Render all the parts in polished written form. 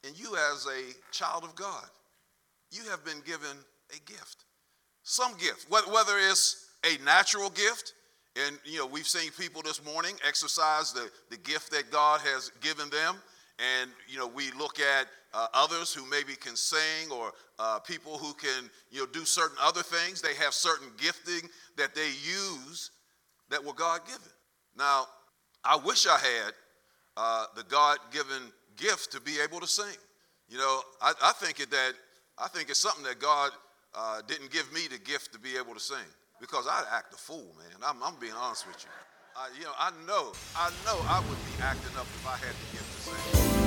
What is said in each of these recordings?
And you as a child of God, you have been given a gift. Some gift, whether it's a natural gift, and we've seen people this morning exercise the gift that God has given them. And we look at others who maybe can sing, or people who can do certain other things. They have certain gifting that they use that were God-given. Now, I wish I had the God-given gift to be able to sing. I think it's something that God didn't give me the gift to be able to sing, because I'd act a fool, man. I'm being honest with you. I know I would be acting up if I had the gift to sing.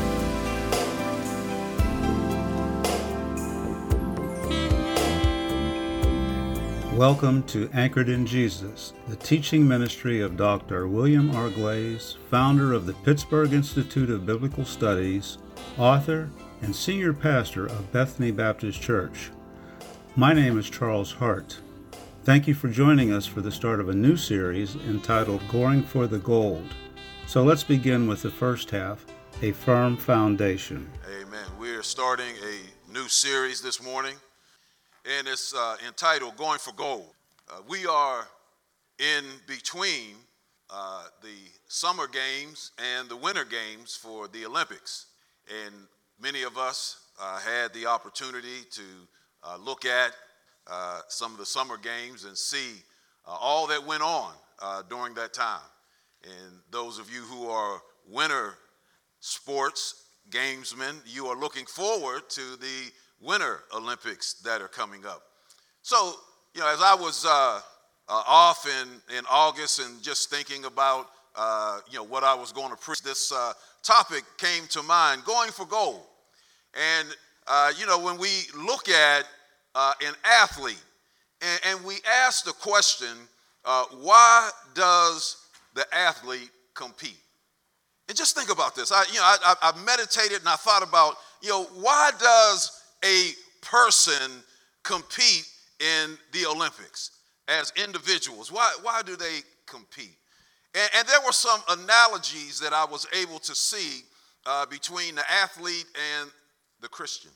Welcome to Anchored in Jesus, the teaching ministry of Dr. William R. Glaze, founder of the Pittsburgh Institute of Biblical Studies, author, and senior pastor of Bethany Baptist Church. My name is Charles Hart. Thank you for joining us for the start of a new series entitled Going for the Gold. So let's begin with the first half, A Firm Foundation. Amen. We're starting a new series this morning, and it's entitled Going for Gold. We are in between the summer games and the winter games for the Olympics. And many of us had the opportunity to look at some of the summer games and see all that went on during that time. And those of you who are winter sports gamesmen, you are looking forward to the Winter Olympics that are coming up. So, as I was off in August and just thinking about, what I was going to preach, this topic came to mind, going for gold. And, when we look at an athlete and we ask the question, why does the athlete compete? And just think about this. I meditated and I thought about, why does a person compete in the Olympics as individuals? Why do they compete? And there were some analogies that I was able to see between the athlete and the Christian.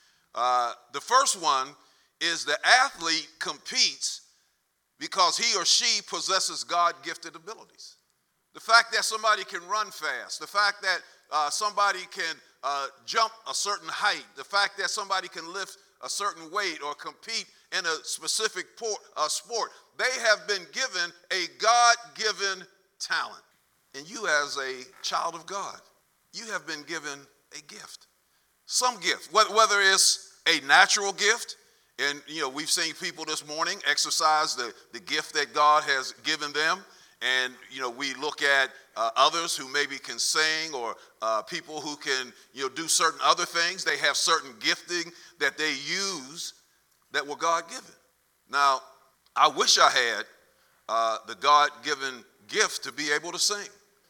The first one is the athlete competes because he or she possesses God-gifted abilities. The fact that somebody can run fast, the fact that somebody can jump a certain height, the fact that somebody can lift a certain weight or compete in a specific sport, they have been given a God-given talent. And you as a child of God, you have been given a gift. Some gift, whether it's a natural gift, and we've seen people this morning exercise the gift that God has given them. And, we look at others who maybe can sing, or people who can, do certain other things. They have certain gifting that they use that were God-given. Now, I wish I had the God-given gift to be able to sing.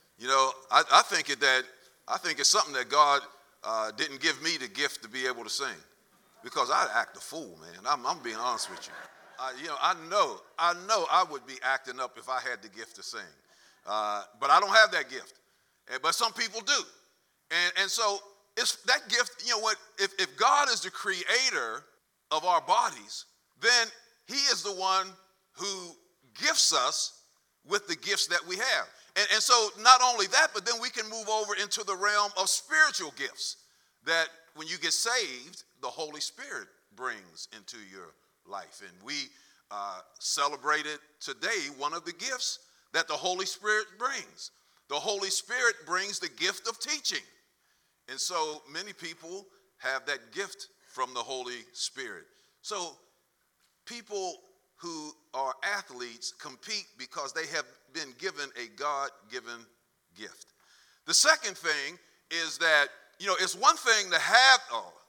I think it's something that God didn't give me the gift to be able to sing, because I'd act a fool, man. I'm being honest with you. I know I would be acting up if I had the gift to sing. But I don't have that gift. But some people do. And so it's that gift, if God is the creator of our bodies, then he is the one who gifts us with the gifts that we have. And so not only that, but then we can move over into the realm of spiritual gifts that when you get saved, the Holy Spirit brings into your life. And we celebrated today one of the gifts that the Holy Spirit brings. The Holy Spirit brings the gift of teaching. And so many people have that gift from the Holy Spirit. So people who are athletes compete because they have been given a God-given gift. The second thing is that, it's one thing to have,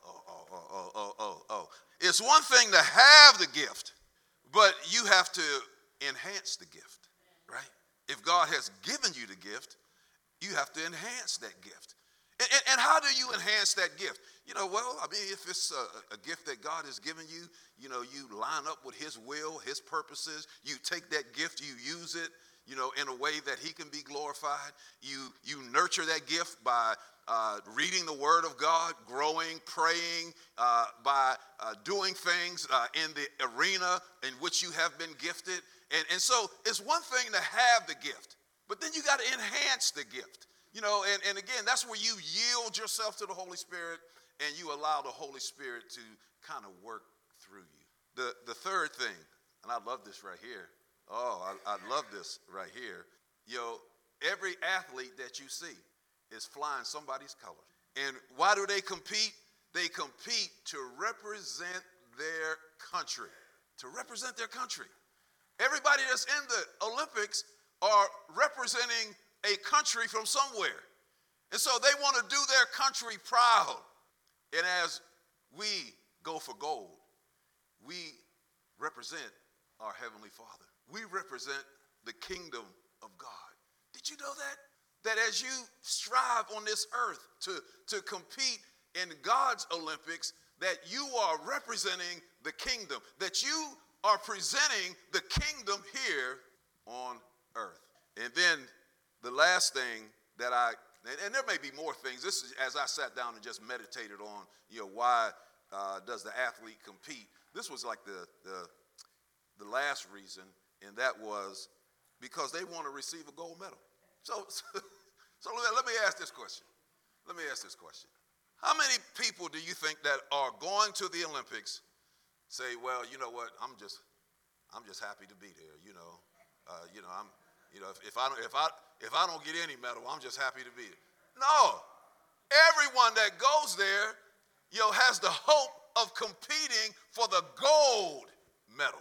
it's one thing to have the gift, but you have to enhance the gift, right? If God has given you the gift, you have to enhance that gift. And how do you enhance that gift? If it's a gift that God has given you, you line up with his will, his purposes. You take that gift, you use it, in a way that he can be glorified. You nurture that gift by reading the Word of God, growing, praying, by doing things in the arena in which you have been gifted. And so it's one thing to have the gift, but then you got to enhance the gift. And again, that's where you yield yourself to the Holy Spirit and you allow the Holy Spirit to kind of work through you. The third thing, and I love this right here. Oh, I love this right here. Every athlete that you see is flying somebody's colors. And why do they compete? They compete to represent their country. To represent their country. Everybody that's in the Olympics are representing a country from somewhere. And so they want to do their country proud. And as we go for gold, we represent our Heavenly Father. We represent the kingdom of God. Did you know that? That as you strive on this earth to compete in God's Olympics, that you are representing the kingdom, that you are presenting the kingdom here on earth. And then the last thing that and there may be more things. This is as I sat down and just meditated on, why does the athlete compete? This was like the last reason, and that was because they want to receive a gold medal. So let me ask this question. How many people do you think that are going to the Olympics say, well, you know what, I'm just happy to be there, if I don't get any medal, I'm just happy to be there. No. Everyone that goes there, has the hope of competing for the gold medal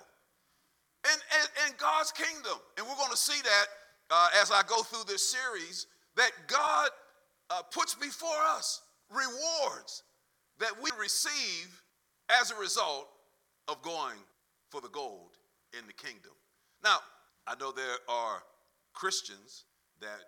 in God's kingdom. And we're going to see that as I go through this series, that God puts before us rewards that we receive as a result of going for the gold in the kingdom. Now, I know there are Christians that,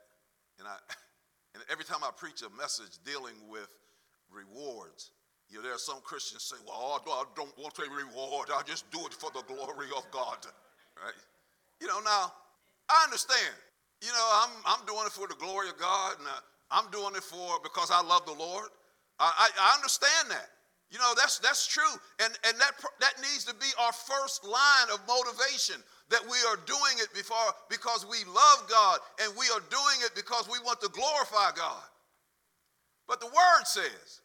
and every time I preach a message dealing with rewards, there are some Christians say, well, I don't want a reward. I just do it for the glory of God, right? Now, I understand. I'm doing it for the glory of God, and I'm doing it because I love the Lord. I understand that. That's true, and that needs to be our first line of motivation, that we are doing it because we love God, and we are doing it because we want to glorify God. But the Word says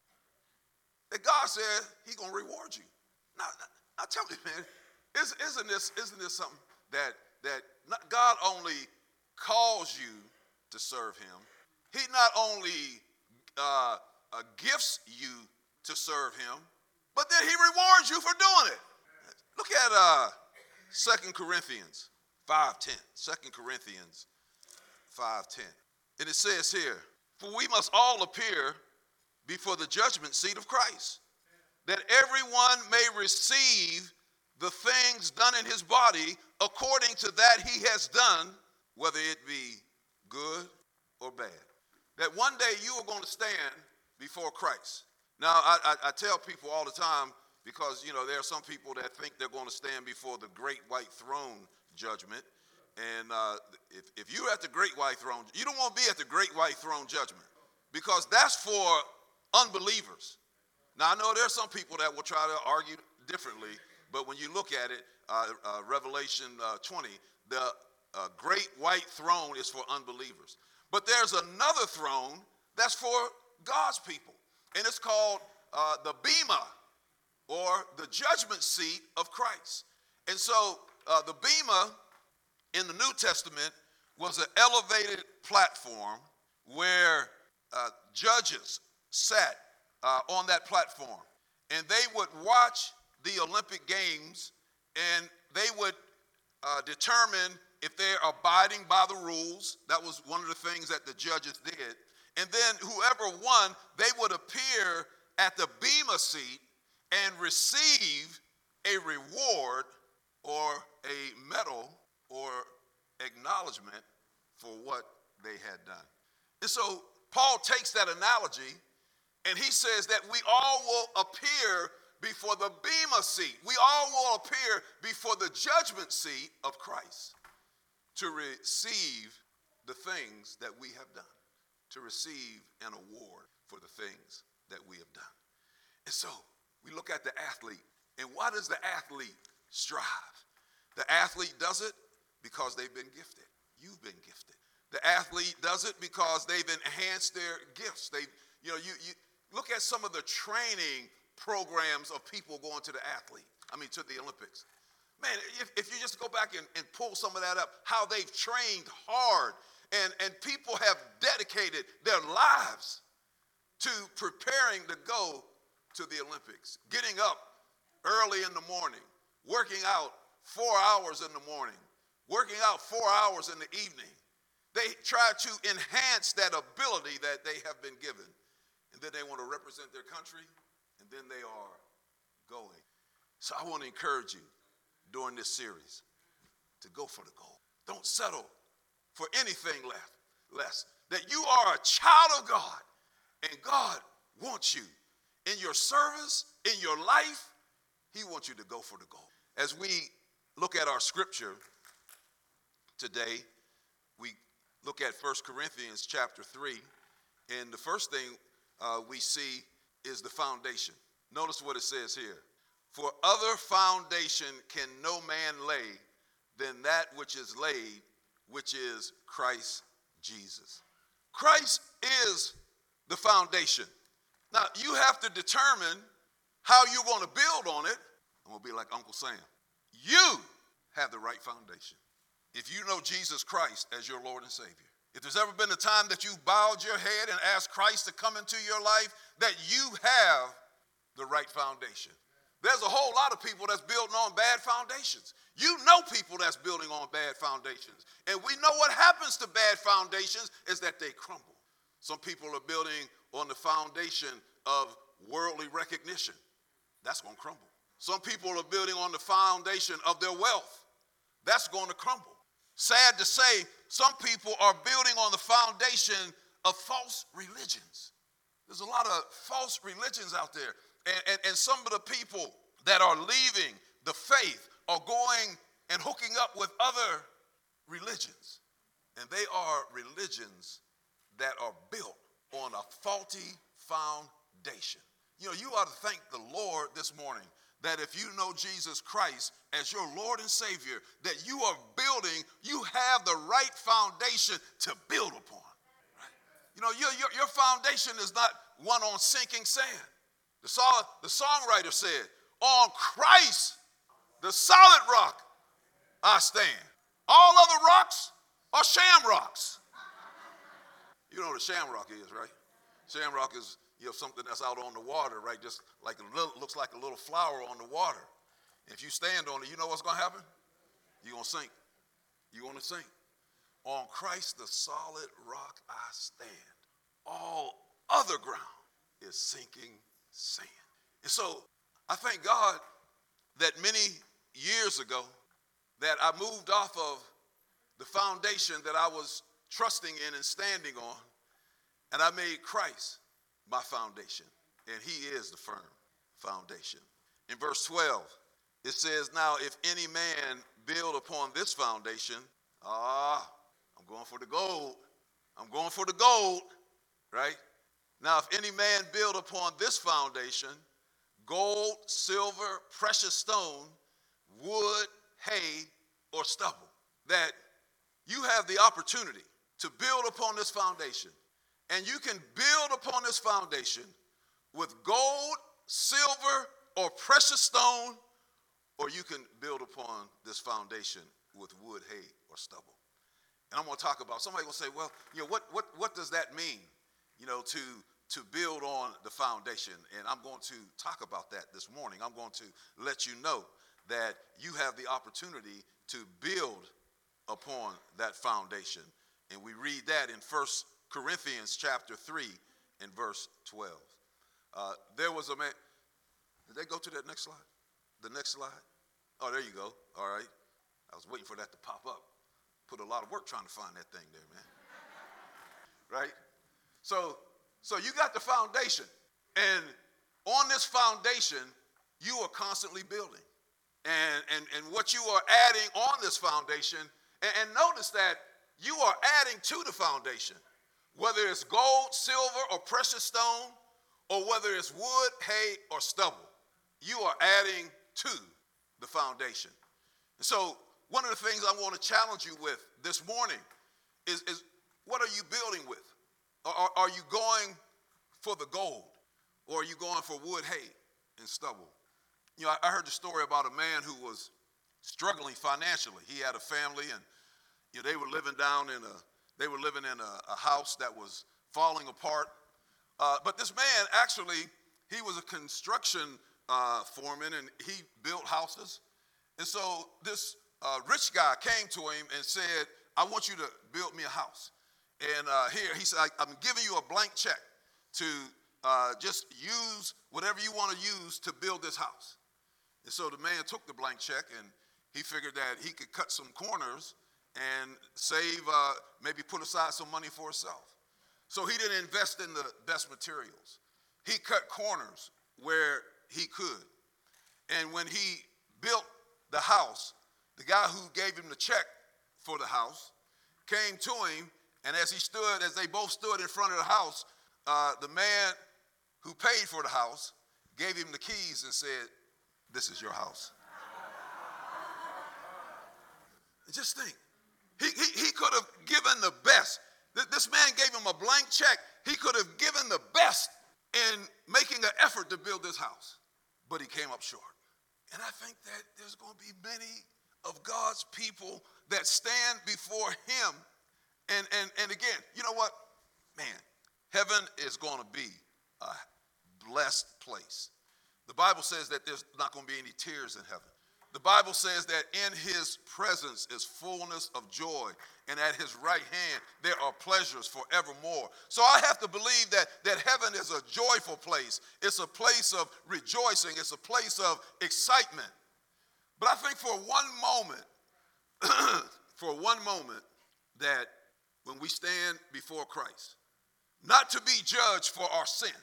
that God said He's going to reward you. Now tell me, man, isn't this something that God only calls you to serve Him? He not only gifts you to serve Him, but then He rewards you for doing it. Look at 2 Corinthians 5:10. 2 Corinthians 5:10. And it says here, for we must all appear before the judgment seat of Christ, that everyone may receive the things done in his body according to that he has done, whether it be good or bad. That one day you are going to stand before Christ. Now, I tell people all the time, because, there are some people that think they're going to stand before the great white throne judgment. And if you're at the great white throne, you don't want to be at the great white throne judgment, because that's for unbelievers. Now, I know there are some people that will try to argue differently, but when you look at it, Revelation 20, the great white throne is for unbelievers. But there's another throne that's for God's people, and it's called the Bema, or the judgment seat of Christ. And so the Bema in the New Testament was an elevated platform where judges sat on that platform, and they would watch the Olympic Games, and they would determine if they're abiding by the rules. That was one of the things that the judges did. And then whoever won, they would appear at the Bema seat and receive a reward or a medal or acknowledgement for what they had done. And so Paul takes that analogy and he says that we all will appear before the Bema seat. We all will appear before the judgment seat of Christ. to receive the things that we have done, to receive an award for the things that we have done. And so we look at the athlete, and why does the athlete strive? The athlete does it because they've been gifted. You've been gifted. The athlete does it because they've enhanced their gifts. You look at some of the training programs of people going to the Olympics. Man, if you just go back and pull some of that up, how they've trained hard and people have dedicated their lives to preparing to go to the Olympics, getting up early in the morning, working out 4 hours in the morning, working out 4 hours in the evening. They try to enhance that ability that they have been given. And then they want to represent their country, and then they are going. So I want to encourage you during this series to go for the goal. Don't settle for anything less. That you are a child of God, and God wants you in your service, in your life. He wants you to go for the goal. As we look at our scripture today, we look at 1 Corinthians chapter 3, and the first thing we see is the foundation. Notice what it says here. For other foundation can no man lay than that which is laid, which is Christ Jesus. Christ is the foundation. Now, you have to determine how you want to build on it. I'm going to be like Uncle Sam. You have the right foundation. If you know Jesus Christ as your Lord and Savior, if there's ever been a time that you bowed your head and asked Christ to come into your life, that you have the right foundation. There's a whole lot of people that's building on bad foundations. You know people that's building on bad foundations. And we know what happens to bad foundations is that they crumble. Some people are building on the foundation of worldly recognition. That's going to crumble. Some people are building on the foundation of their wealth. That's going to crumble. Sad to say, some people are building on the foundation of false religions. There's a lot of false religions out there. And some of the people that are leaving the faith are going and hooking up with other religions. And they are religions that are built on a faulty foundation. You know, you ought to thank the Lord this morning that if you know Jesus Christ as your Lord and Savior, that you are building, you have the right foundation to build upon. Right? You know, your foundation is not one on sinking sand. The songwriter said, on Christ, the solid rock, I stand. All other rocks are shamrocks. You know what a shamrock is, right? Shamrock is something that's out on the water, right? Just like looks like a little flower on the water. And if you stand on it, you know what's going to happen? You're going to sink. You're going to sink. On Christ, the solid rock, I stand. All other ground is sinking sand. And so I thank God that many years ago that I moved off of the foundation that I was trusting in and standing on, and I made Christ my foundation, and he is the firm foundation. In verse 12, it says, now if any man build upon this foundation, I'm going for the gold. I'm going for the gold, right? Now if any man build upon this foundation, gold, silver, precious stone, wood, hay, or stubble, that you have the opportunity to build upon this foundation. And you can build upon this foundation with gold, silver, or precious stone, or you can build upon this foundation with wood, hay, or stubble. And I'm going to talk about, somebody will say, well, what does that mean, to build on the foundation? And I'm going to talk about that this morning. I'm going to let you know that you have the opportunity to build upon that foundation. And we read that in 1 Corinthians chapter 3 and verse 12. There was a man. Did they go to that next slide? The next slide? Oh, there you go. All right. I was waiting for that to pop up. Put a lot of work trying to find that thing there, man. Right? So you got the foundation. And on this foundation, you are constantly building. And what you are adding on this foundation And notice that you are adding to the foundation, whether it's gold, silver, or precious stone, or whether it's wood, hay, or stubble. You are adding to the foundation. And so one of the things I want to challenge you with this morning is what are you building with? Are you going for the gold, or are you going for wood, hay, and stubble? You know, I heard the story about a man who was struggling financially. He had a family, and you know, they were living in a house that was falling apart. But this man, actually, he was a construction foreman, and he built houses. And so this rich guy came to him and said, I want you to build me a house. And here, he said, I'm giving you a blank check to just use whatever you want to use to build this house. And so the man took the blank check, and he figured that he could cut some corners and save, maybe put aside some money for himself. So he didn't invest in the best materials. He cut corners where he could. And when he built the house, the guy who gave him the check for the house came to him, and as they both stood in front of the house, the man who paid for the house gave him the keys and said, this is your house. Just think, he could have given the best. This man gave him a blank check. He could have given the best in making an effort to build this house, but he came up short. And I think that there's going to be many of God's people that stand before him. And again, you know what? Man, heaven is going to be a blessed place. The Bible says that there's not going to be any tears in heaven. The Bible says that in his presence is fullness of joy, and at his right hand there are pleasures forevermore. So I have to believe that heaven is a joyful place. It's a place of rejoicing. It's a place of excitement. But I think for one moment, that when we stand before Christ, not to be judged for our sin.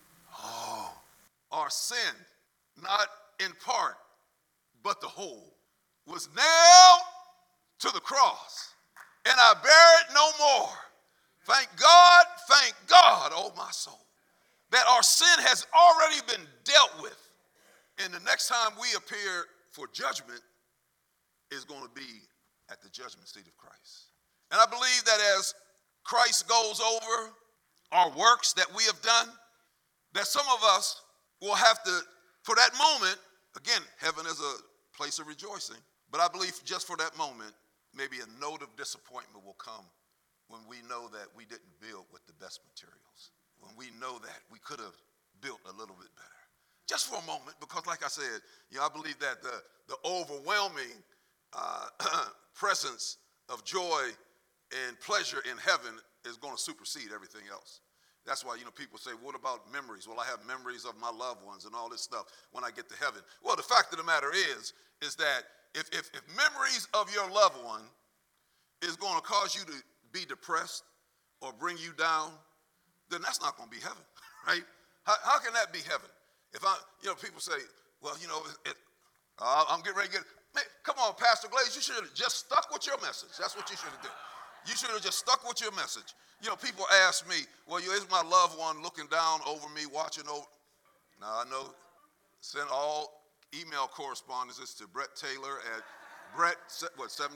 Our sin, not in part, but the whole, was nailed to the cross, and I bear it no more. Thank God, oh my soul, that our sin has already been dealt with. And the next time we appear for judgment is going to be at the judgment seat of Christ. And I believe that as Christ goes over our works that we have done, that some of us will have to, for that moment, again, heaven is a place of rejoicing, but I believe just for that moment, maybe a note of disappointment will come when we know that we didn't build with the best materials, when we know that we could have built a little bit better. Just for a moment, because like I said, I believe that the overwhelming presence of joy and pleasure in heaven is going to supersede everything else. That's why, people say, what about memories? Well, I have memories of my loved ones and all this stuff when I get to heaven. Well, the fact of the matter is that if memories of your loved one is going to cause you to be depressed or bring you down, then that's not going to be heaven, right? How can that be heaven? If people say, well, I'm getting ready to get, man, come on, Pastor Glaze, you should have just stuck with your message. That's what you should have done. You should have just stuck with your message. People ask me, well, is my loved one looking down over me, watching over? No, I know. Send all email correspondences to Brett Taylor at Brett, what, 7?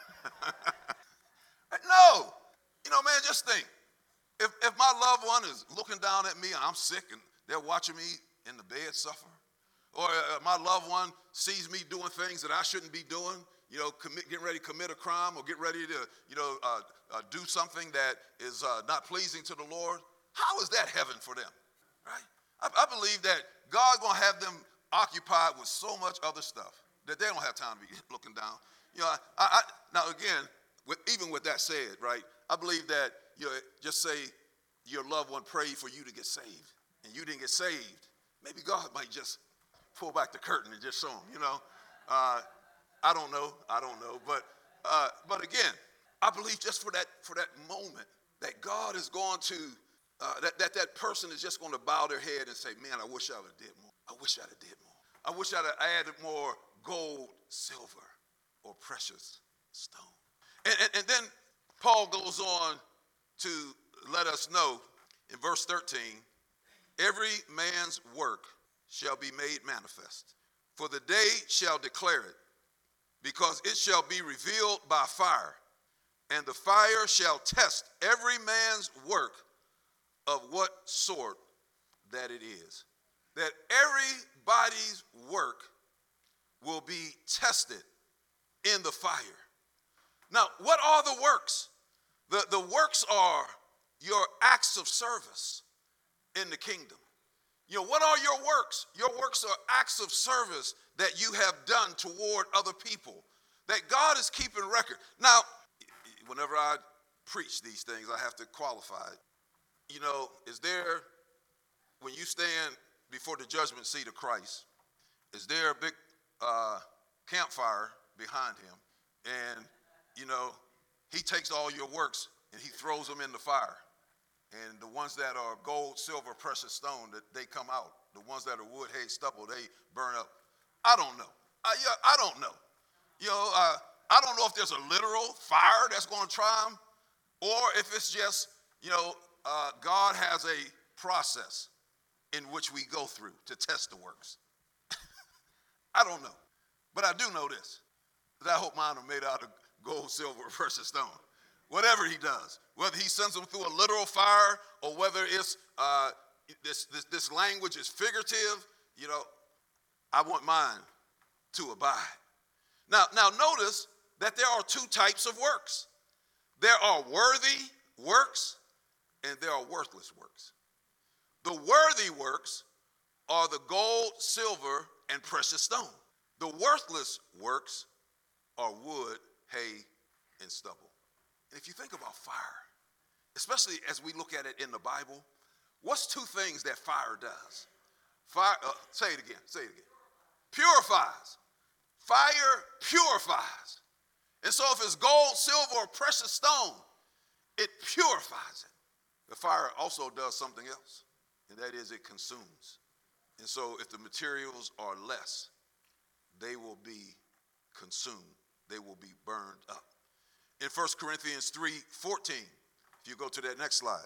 No. Man, just think. If my loved one is looking down at me and I'm sick and they're watching me in the bed suffer, or my loved one sees me doing things that I shouldn't be doing, getting ready to commit a crime or get ready to, do something that is not pleasing to the Lord, how is that heaven for them, right? I believe that God's going to have them occupied with so much other stuff that they don't have time to be looking down. Now again, even with that said, right, I believe that, just say your loved one prayed for you to get saved and you didn't get saved. Maybe God might just pull back the curtain and just show them, I don't know, but again, I believe just for that moment that God is going to, that person is just going to bow their head and say, man, I wish I would have did more. I wish I'd have did more. I wish I'd have added more gold, silver, or precious stone. And then Paul goes on to let us know in verse 13, every man's work shall be made manifest, for the day shall declare it, because it shall be revealed by fire, and the fire shall test every man's work of what sort that it is. That everybody's work will be tested in the fire. Now, what are the works? The works are your acts of service in the kingdom. What are your works? Your works are acts of service that you have done toward other people, that God is keeping record. Now, whenever I preach these things, I have to qualify it. Is there, when you stand before the judgment seat of Christ, is there a big campfire behind him? And, he takes all your works and he throws them in the fire. And the ones that are gold, silver, precious stone, that they come out. The ones that are wood, hay, stubble, they burn up. I don't know. I don't know. I don't know if there's a literal fire that's going to try them, or if it's just, God has a process in which we go through to test the works. I don't know. But I do know this, that I hope mine are made out of gold, silver, or precious stone. Whatever he does, whether he sends them through a literal fire or whether it's this language is figurative, I want mine to abide. Now notice that there are two types of works. There are worthy works and there are worthless works. The worthy works are the gold, silver, and precious stone. The worthless works are wood, hay, and stubble. And if you think about fire, especially as we look at it in the Bible, what's two things that fire does? Fire, say it again. Purifies. Fire purifies. And so if it's gold, silver, or precious stone, it purifies it. The fire also does something else, and that is it consumes. And so if the materials are less, they will be consumed. They will be burned up. In 1 Corinthians 3:14, if you go to that next slide,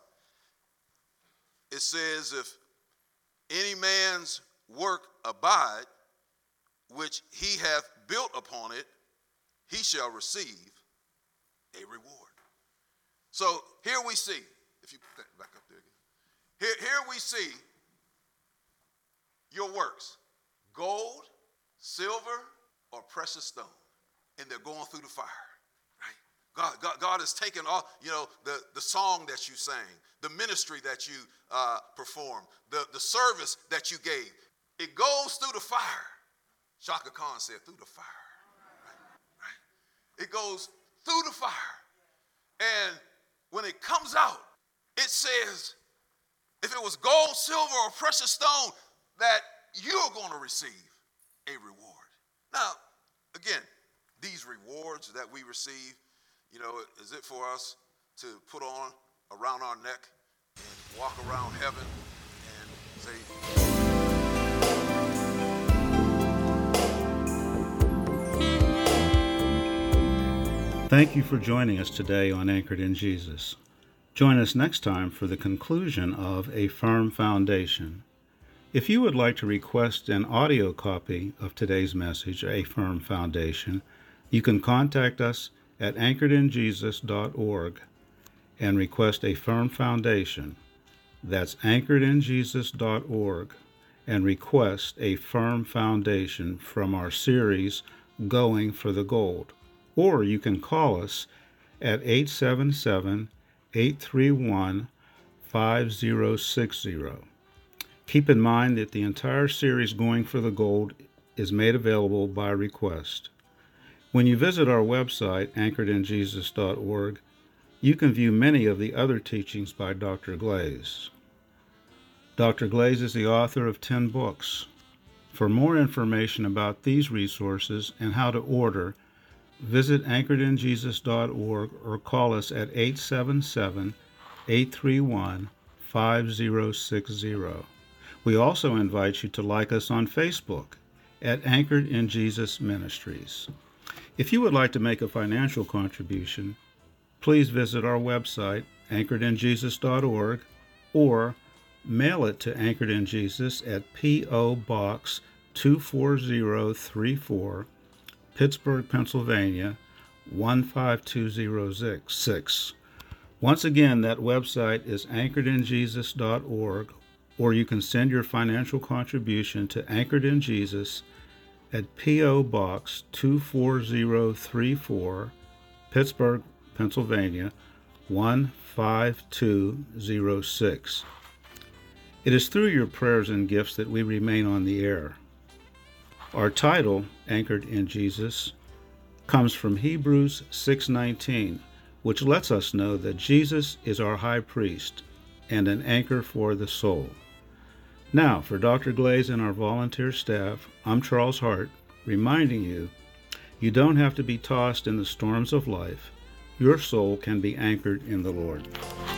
it says, if any man's work abide, which he hath built upon it, he shall receive a reward. So here we see, if you put that back up there again, here we see your works, gold, silver, or precious stone, and they're going through the fire. God has taken all, the song that you sang, the ministry that you performed, the service that you gave. It goes through the fire. Shaka Khan said, through the fire. Right? It goes through the fire. And when it comes out, it says, if it was gold, silver, or precious stone, that you're going to receive a reward. Now, again, these rewards that we receive, is it for us to put on around our neck and walk around heaven and say, Thank you for joining us today on Anchored in Jesus. Join us next time for the conclusion of A Firm Foundation. If you would like to request an audio copy of today's message, A Firm Foundation, you can contact us at anchoredinjesus.org and request A Firm Foundation. That's anchoredinjesus.org and request A Firm Foundation from our series, Going for the Gold. Or you can call us at 877-831-5060. Keep in mind that the entire series, Going for the Gold, is made available by request. When you visit our website, anchoredinjesus.org, you can view many of the other teachings by Dr. Glaze. Dr. Glaze is the author of 10 books. For more information about these resources and how to order, visit anchoredinjesus.org or call us at 877-831-5060. We also invite you to like us on Facebook at Anchored in Jesus Ministries. If you would like to make a financial contribution, please visit our website, anchoredinjesus.org, or mail it to Anchored in Jesus at P.O. Box 24034, Pittsburgh, Pennsylvania, 15206. Once again, that website is anchoredinjesus.org, or you can send your financial contribution to Anchored in Jesus at P.O. Box 24034, Pittsburgh, Pennsylvania, 15206. It is through your prayers and gifts that we remain on the air. Our title, Anchored in Jesus, comes from Hebrews 6:19, which lets us know that Jesus is our high priest and an anchor for the soul. Now, for Dr. Glaze and our volunteer staff, I'm Charles Hart, reminding you, you don't have to be tossed in the storms of life. Your soul can be anchored in the Lord.